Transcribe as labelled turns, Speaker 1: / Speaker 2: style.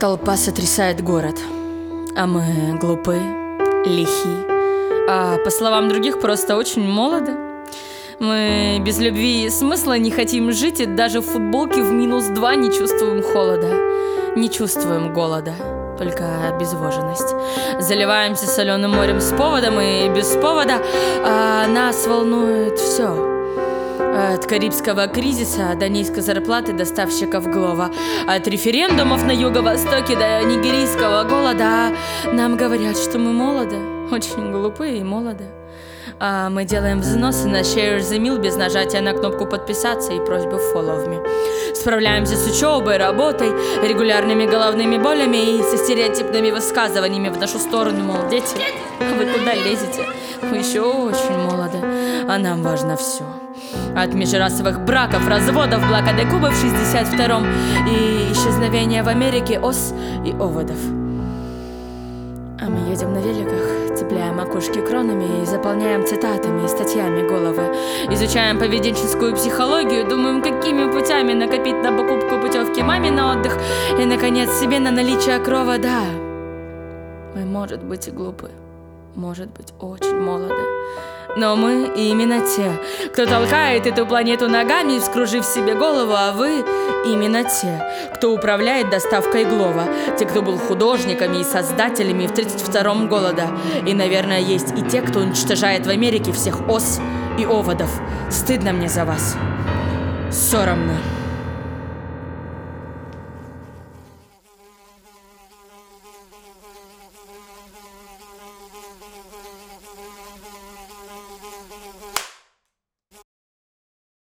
Speaker 1: Толпа сотрясает город, а мы глупы, лихи, а по словам других просто очень молоды. Мы без любви и смысла не хотим жить, и даже в футболке в -2 не чувствуем холода, не чувствуем голода, только обезвоженность. Заливаемся соленым морем с поводом и без повода, а нас волнует все. От карибского кризиса до низкой зарплаты доставщиков Глова, от референдумов на юго-востоке до нигерийского голода. Нам говорят, что мы молоды, очень глупые и молоды. А мы делаем взносы на Share the Meal без нажатия на кнопку подписаться и просьбу follow me. Справляемся с учебой, работой, регулярными головными болями и со стереотипными высказываниями в нашу сторону, мол, дети, вы куда лезете? Вы еще очень молоды, а нам важно все. От межрасовых браков, разводов, блокады Кубы в 62-м и исчезновения в Америке ос и оводов. А мы едем на великах, цепляем макушки кронами и заполняем цитатами и статьями головы. Изучаем поведенческую психологию, думаем, какими путями накопить на покупку путевки маме на отдых и, наконец, себе на наличие крова. Да, мы, может быть, и глупы, может быть, очень молоды. Но мы именно те, кто толкает эту планету ногами, вскружив себе голову, а вы именно те, кто управляет доставкой Глова, те, кто был художниками и создателями в 32-м голода. И, наверное, есть и те, кто уничтожает в Америке всех ос и оводов. Стыдно мне за вас. Соромно.